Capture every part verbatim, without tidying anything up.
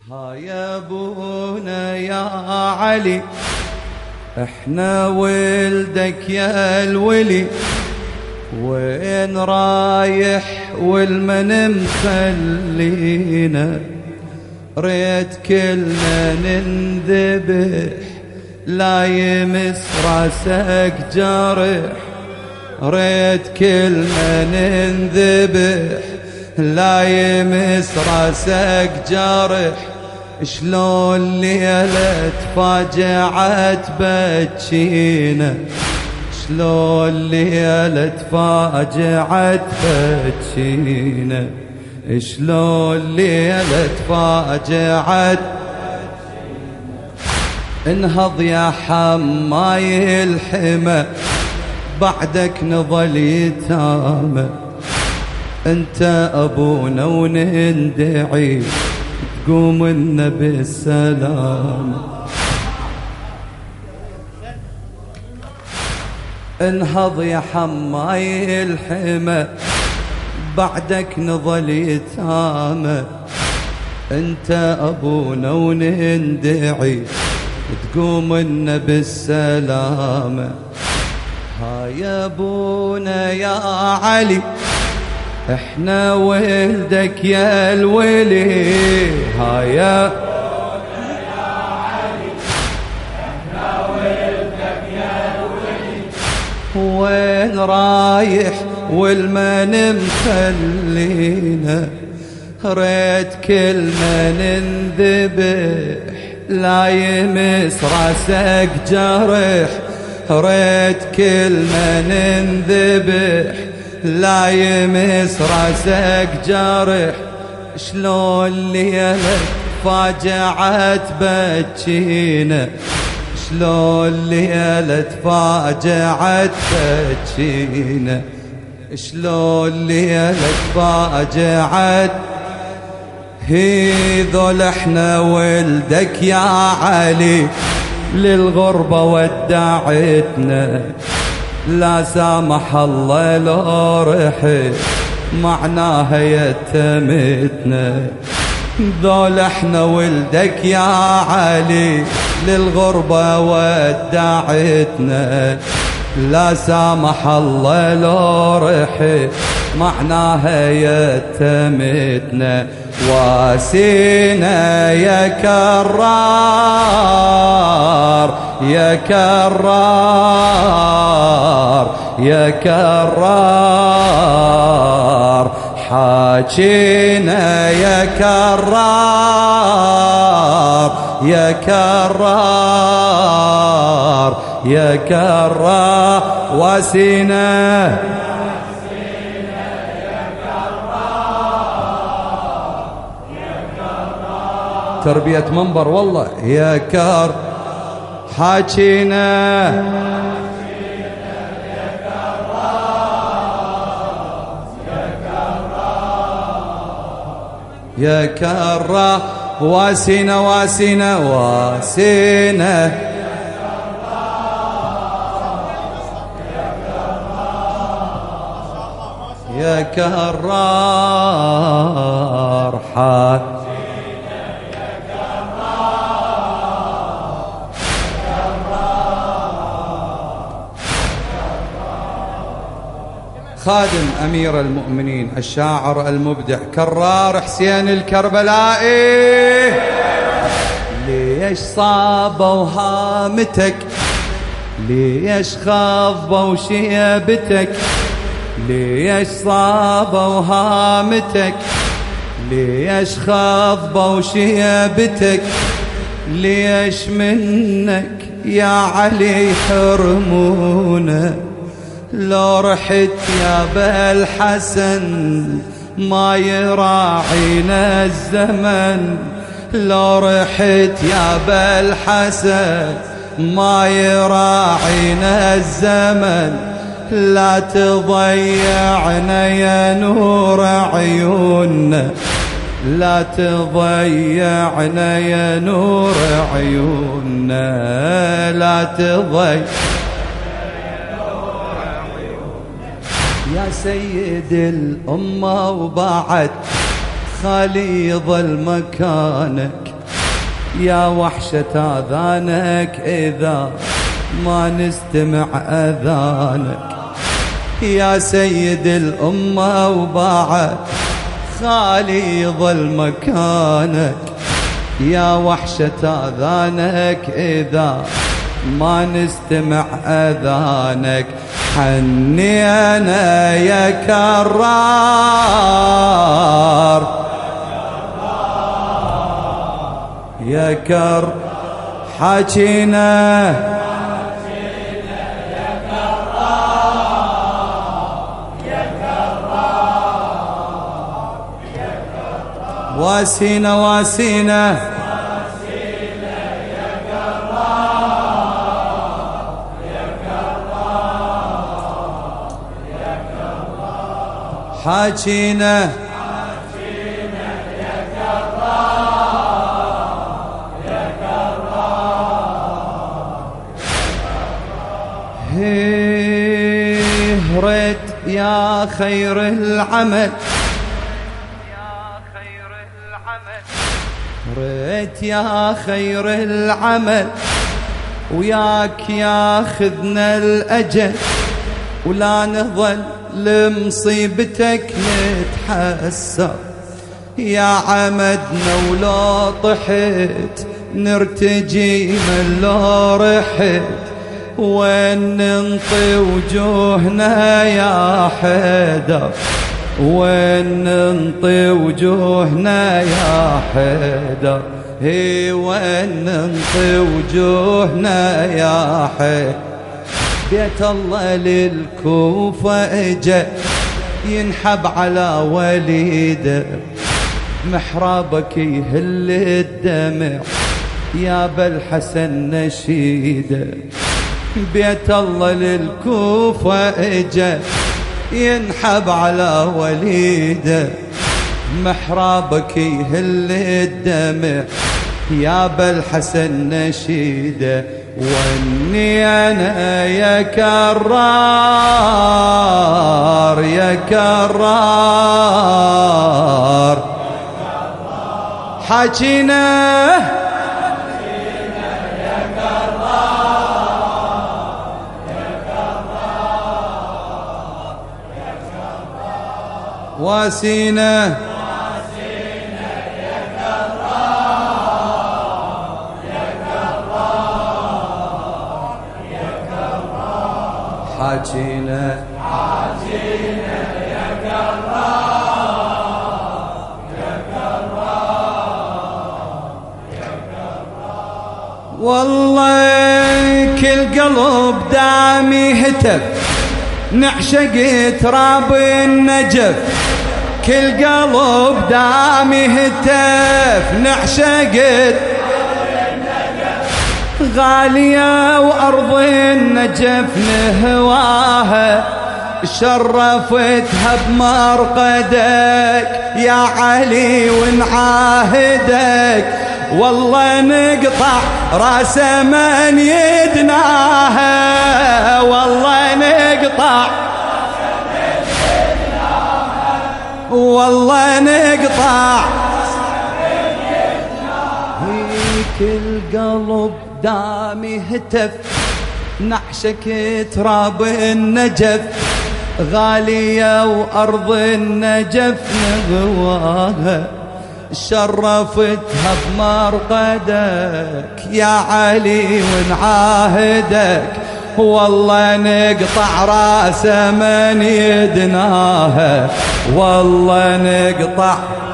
ها يا ابونا يا علي، احنا ولدك يا الولي، وين رايح والمن مخلينا؟ ريت كلنا ننذبح لا يمس راسك جرح، ريت كلنا ننذبح لا يمس راسك جرح. شلون ليلة فاجعت بتشينا، شلون ليلة فاجعت بتشينا، شلون ليلة فاجعت. انهض يا حماي الحمى بعدك نظل يتامى، انت ابونا ونندعي تقوم لنا بالسلام. انهض يا حماي الحمى بعدك نظل يتامى، انت ابونا ونندعي تقوم لنا بالسلامة. ها يا ابونا يا علي، احنا ولدك يا الولي. ها يا ابونا يا علي، احنا ولدك يا الولي، وين رايح والمن مخلينا؟ ريت كلنا ننذبح لا يمس راسك جرح، ريت كلنا ننذبح لا يمس راسك جرح. شلون ليلة فاجعت بتشينا، شلون ليلة فاجعت بتشينا، شلون ليلة فاجعت. هي ذول احنا ولدك يا علي، للغربة ودعتنا لا سامح الله لو رحت معناها يتمتنا. ذول احنا ولدك يا علي، للغربة ودعتنا لا سامح الله لو رحت معناها يتمتنا. واسينا يا كرار يا كرار يا كرار، حاجينا يا كرار يا كرار يا كرار. واسينا تربية منبر والله يا كار. حاجينا يا كرا. واسينا واسينا واسينا يا كرار. حاج خادم أمير المؤمنين الشاعر المبدع كرار حسين الكربلائي، ليش صابوا هامتك؟ ليش خضبوا شيبتك؟ ليش صابوا هامتك؟ ليش خضبوا شيبتك؟ ليش منك يا علي حرمونا؟ لو رحت يا بالحسن ما يراعينا الزمن، لو رحت يا بالحسن ما يراعينا الزمن. لا تضيعنا يا نور عيوننا، لا تضيعنا يا نور عيوننا، لا تضيع يا سيد الأمة. وبعد خالي يظل مكانك يا وحشة آذانك إذا ما نستمع أذانك، يا سيد الأمة وبعد خالي يظل مكانك، يا وحشة آذانك إذا ما نستمع أذانك، حنينا يا كرار يا كر حاجينا واسينا واسينا حاجينا ريت يا خير العمل ريت يا خير العمل وياك ياخذنا الأجل، ولا نظل لمصيبتك نتحسر يا عمدنا، ولو طحت نرتجي من لو رحت، وين ننطي وجوهنا يا حيدر، وين ننطي وجوهنا يا حيدر، هي وين ننطي وجوهنا يا حيدر. بيت الله للكوفة اجا ينحب على وليده، محرابك يهل الدمع يا بالحسن نشيده، بيت الله للكوفة اجا ينحب على وليده، محرابك يهل الدمع يا بالحسن نشيده، واني انا يا كرار يا كرار حاجينا واسينا واسينا يا كرار يا كرار يا كرار حاجينا حاجينا يا كرار يا كرار يا كرار. والله كل قلب دامي هتف نعشق تراب النجف، كل قلب دامي هتف نعشق غالية وأرض النجف نهواها، شرفتها بمرقدك يا علي ونعاهدك، والله نقطع راس من يدناها، والله نقطع والله نقطع هيك القلب دامي هتف نعشك تراب النجف، غالية وأرض النجف نغواها، شرفتها بمرقدك يا علي ونعاهدك، والله نقطع راس من يدناها، والله نقطع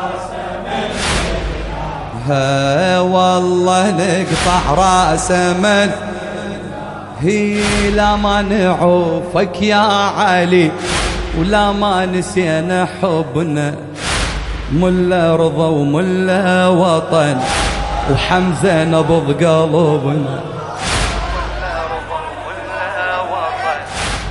ها والله نقطع راس من، هي لا ما نعوفك يا علي ولا ما نسينا حبنا، ملا رضا وملا وطن وحمزة نبض قلوبنا، ملا رضا وملا وطن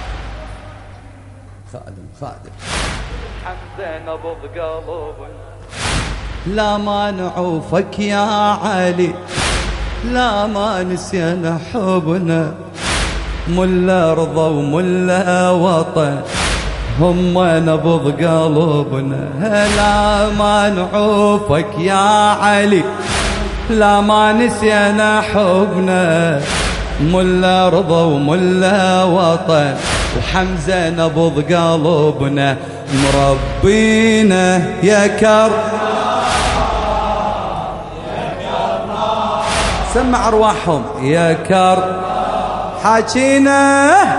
خادم خادم حمزة نبض قلوبنا، لا ما نعوفك يا علي لا ما نسينا حبنا، ملا رضا وملا وطن هم نبض قلوبنا، لا ما نعوفك يا علي لا ما نسينا حبنا، ملا رضا وملا وطن، وحمزة نبض قلبنا مربينا يا كر. سمع أرواحهم يا كر حاجينا